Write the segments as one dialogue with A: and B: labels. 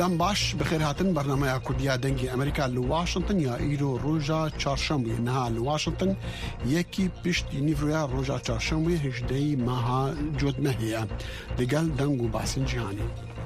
A: دم باش بخير هاتن برنامج كرديا دنگي أمريكا لواشنطن يا إيرو روجا چهارشنبه نها لواشنطن يكي بشت نيفرويا روجا چهارشنبه هجدي ماها جود مهيا دقل دنگو بحسن جهاني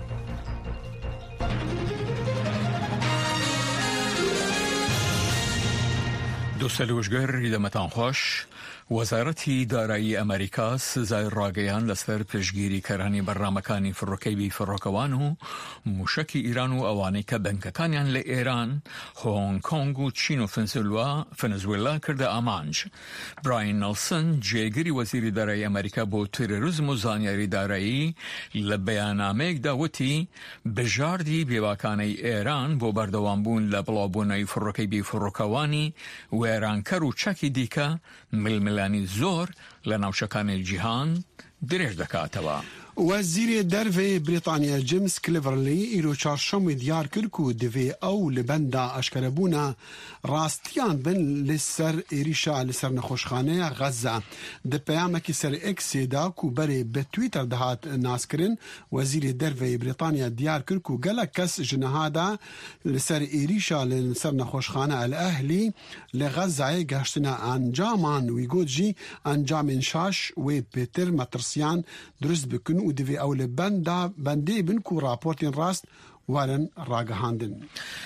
B: دوستلوشگر ایدمتان خوش وزارتی دارایی امریکا سزای راگیان لسر پشگیری کرانی برنامکانی فروکی فروکوانو موشکی ایران و اوانی که بنککانیان لإیران هونگ کونگ و چین و فنزویلا کرده آمانج. براین نلسن جیگری وزیر دارایی امریکا با تروریسم و زانیاری دارایی لبیانامه داوتی بجاردی بیواکانی ایران با بردوانبون لبلابونای فروکی فروکوانی و ایران کرو چکی دیکا ململانی زور لناوشکان الجهان درش دکاتوا.
A: وزير درفي بريطانيا جيمس كليفرلي إيرو چهارشنبه ديار كركو دفي أو لبندا أشكربونا راستيان بن لسر إيريشا لسر نخوشخانه غزة ده پیامکی سر اكس دا كو بري بتويتر دهات ناسكرين وزير درفي بريطانيا ديار كركو قال كس جنهادا لسر إيريشا لسر نخوشخانه الأهلي لغزة گشتنا انجامان ويقول جي انجام شاش وبيتر مترسيان درست بكن ودفي أو لبندا بندي بنكو رابورتين راست وارن راگهاندن.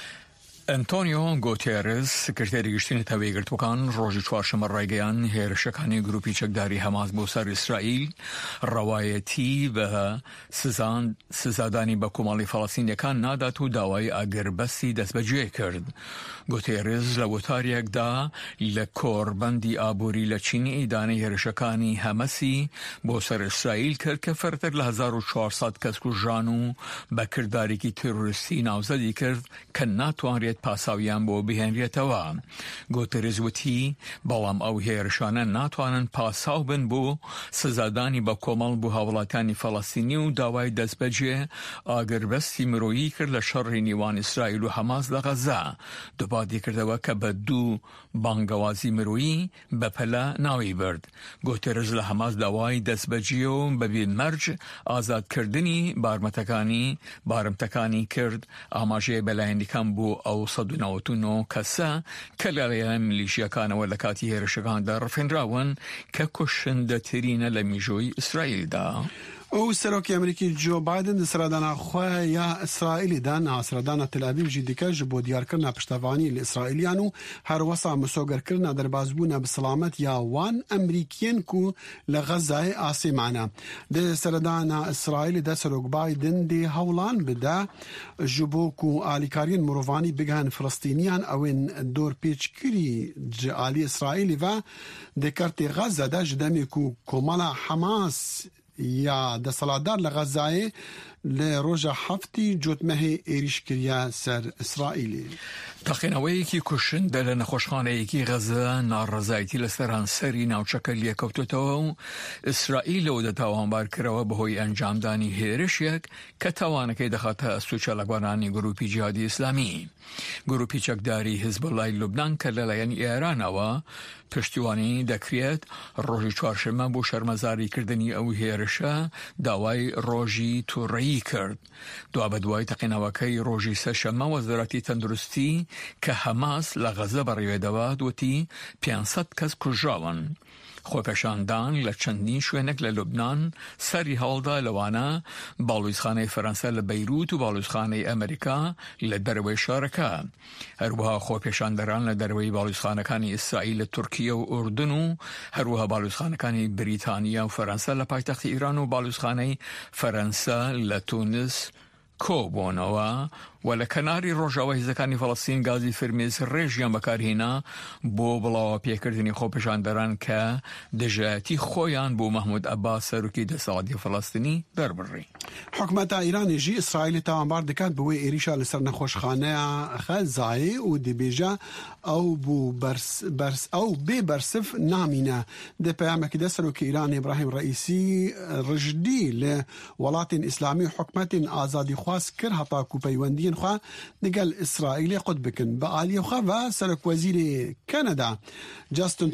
B: انتونیو گوتیرز سکرتری گشتین تاویگرت وکان روزی چوارشنبه رایگیان هیرشکانی گروپی چکداری حماس بو سر اسرائیل روایتی و سزادانی با کمالی فلسطین یکان نادات و داوای اگربستی دست بجوی کرد. گوتیرز لوتاریک دا لکوربندی آبوری لچینی ایدانی هیرشکانی حماسی بو سر اسرائیل کرد که فرتر ل 1400 کس کو جانو بکرداری کی تروریستی ناوزدی کرد که ناتوان پاساویان بۆ بهێنرێتەوە. گوتێرز وتی بەڵام ئەو هێرشانە ناتوانن پاساو بن بۆ سزادانی بە کۆمەڵ بۆ هاوڵاتیانی فەڵەستینی و داوای دەستبەجێ ئاگربەستی مرۆیی کرد لە شەڕی نێوان ئیسرائیل و حەماس لە غەزا. دووبادی کردەوە کە بە دوو بانگەوازی مرۆیی بەپەلە ناوی برد. گوتێرز لە حەماس داوای دەستبەجێ و بەبێ مەرج ئازادکردنی بارمتەکانی کرد ئاماژەیە بەلایەنیەکان بۆ ئەو 199 کەسە کە لەلایەن میلیشیاکانەوە لە کاتی هێرشەکاندا ڕفێنراون کە کوشندەترینە لە میژۆی ئیسرائیلدا.
A: او سروکی امریکی جو بایدن سردانا خواه یا اسرائیلی دان سردانا تل ابیب جدیکه جبو دیار کرنا پشتوانی لإسرائیلیانو هر وصا مسوگر کرنا در بازبونا بسلامت یا وان امریکین کو لغزه آسی معنا. ده سردانا اسرائیلی ده سروک بایدن ده هولان بده جبو کو آلیکارین مروفانی بگهن فلسطینیان اوین دور پیچ کری آلی اسرائیلی و ده کرتی غزه ده جدمی کو کمالا حماس یا د سالادار لغزای لروجا حفتی جوتمه ایریش کریا سر اسرائیلی.
B: تقینەوەی کی کوشند لە نەخۆشخانەیەکی غەزە ناڕەزایەتی لەسەران سەری ناوچەکە لێکەوتوتەوە و ئیسرائیل لەوە دەتاوانبار کراوە بەهۆی ئەنجامدانی هێرشێک کە تاوانەکەی دەخاتە سوچە لەگوانانی گروپی جیهادی ئیسلامی. گروپی چەکداری حیزبوڵای لوبنان کە لەلایەن ئێرانەوە پشتیوانی دەکرێت ڕۆژی چوارشەممە بۆ شەرمەزاریکردنی ئەو هێرشە داوای ڕۆژی تووڕەیی کرد. دوا بە دوای تەقینەوەکەی ڕۆژی سەشەممە وەزارەتی تەندروستی کە حەماس لە غەزە بەڕێوەدەوە دوتی 500 کەس کوژراون. خۆپێشاندان لە چەندین شوێنێک لە لوبنان سەری هەڵدا لەوانە باڵویزخانەی فەرەنسا لە بەیروت و باڵویزخانەی ئەمریکا لە دەرەوەی شارەکە. هەروەها خۆپێشاندەران لە دەرەوەی باڵویزخانەکانی ئیسرائیل لە تورکیە و ئوردن و هەروەها باڵویزخانەکانی بریتانیا و فەرەنسا لە پایتەختی ئیران و باڵویزخانەی فەرەنسا لە تونس کۆبوونەوە و لە کەناری ڕۆژاوای هێزەکانی فەڵەستین گازی فرمێز ڕێژیان بەکارهێنا بۆ بڵاوە پێکردنی خۆپێشاندەران کە دژایەتی خۆیان بۆ مەحموود عەباس سەرۆکی دەسەڵاتی فەڵەستینی دەربڕی.
A: حکومەتە ئیرانی ژی ئیسرائیلی تاوانبار دەکات بەوەی ئێریشا لەسەر نەخۆشخانەیە غەزایە و دەبێژە ئەو بێ بەرسف نامینە. دە پەیامێکی دە سەرۆکی ئیران ئیبراهیم ڕەئیسی ڕژدی لە وڵاتین ئیسلامی حکومەتین ئازادی خواست کرد هەتا کوپەیوەندی خوا لەگەڵ ئیسرائیل قوت بکەن بە ئالیە خوا و سەرۆک وەزیری کەنەدا جاستن